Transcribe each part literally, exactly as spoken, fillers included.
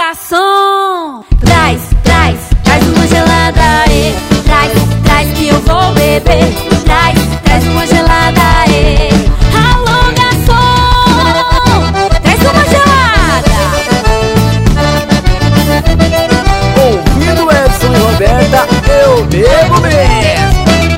garçom, traz, traz, traz uma gelada, e traz, traz que eu vou beber. Traz, traz uma gelada, e alô garçom, traz uma gelada. Ouvindo Edson e Roberta, eu bebo mesmo.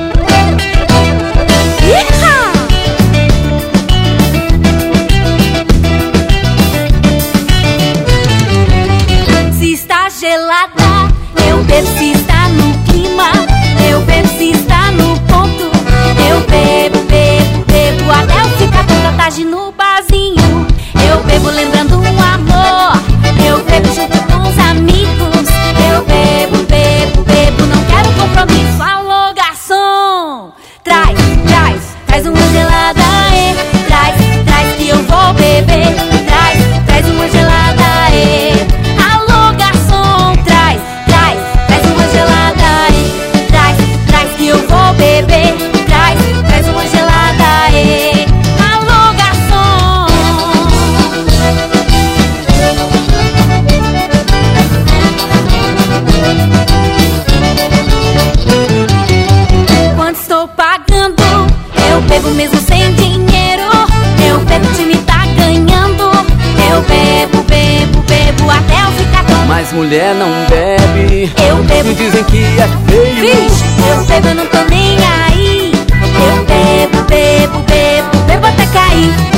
Se está gelada, eu bebo. Se está no clima, eu bebo. Se está no ponto, eu bebo, bebo, bebo até eu ficar toda tarde no barzinho. Eu bebo lembrando um amor, eu bebo junto com os amigos. Eu bebo, bebo, bebo, não quero compromisso. Alô garçom, traz, traz, traz uma gelada, e traz, traz que eu vou beber. Traz, traz uma gelada, e alô garçom, traz, traz, traz uma gelada, e traz, traz que eu vou beber. Traz, traz uma gelada, e alô garçom. Quando estou pagando, eu bebo mesmo sem dinheiro. Eu bebo, o time tá ganhando. Eu bebo, bebo, bebo até eu ficar tão. Mas mulher não bebe, Eu bebo. me dizem que é feio. Vixe, eu bebo, eu não tô nem aí. Eu bebo, bebo, bebo, bebo até cair.